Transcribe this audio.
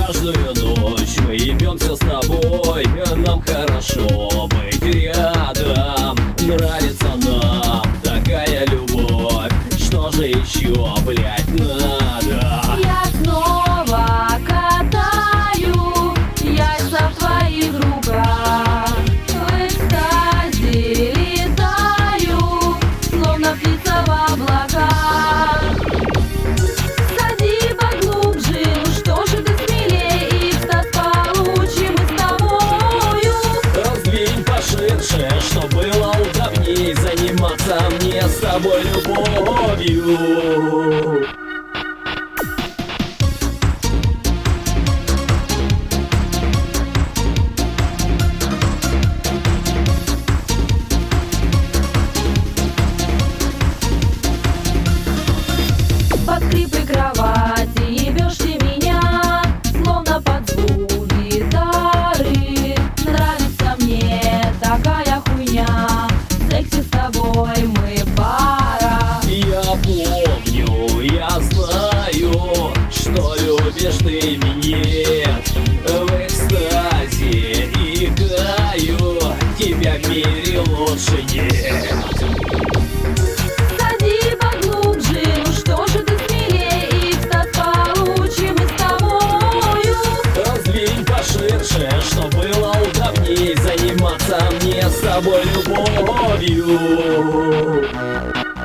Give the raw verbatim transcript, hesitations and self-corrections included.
Каждую ночь мы ебемся с тобой, нам хорошо быть рядом. Нравится нам такая любовь, что же еще, блять, надо? Я снова катаю яйца в твоих руках, в экстазе летаю, словно птица в облаках. Сади поглубже, ну что же ты смелее, и экстаз получим мы с тобою. Раздвинь поширше, чтоб было удобней заниматься мне с тобой любовью. Под скрипы кровати ебешь ты меня, словно под звук гитары. Нравится мне такая хуйня, в сексе с тобой мы пара. Я помню, я знаю, что любишь ты меня. В экстазе играю, тебя в мире лучше нет. Сади поглубже, ну что же ты смелее, и экстаз получим мы с тобою. Раздвинь поширше, чтоб было удобней заниматься мне с тобой любовью.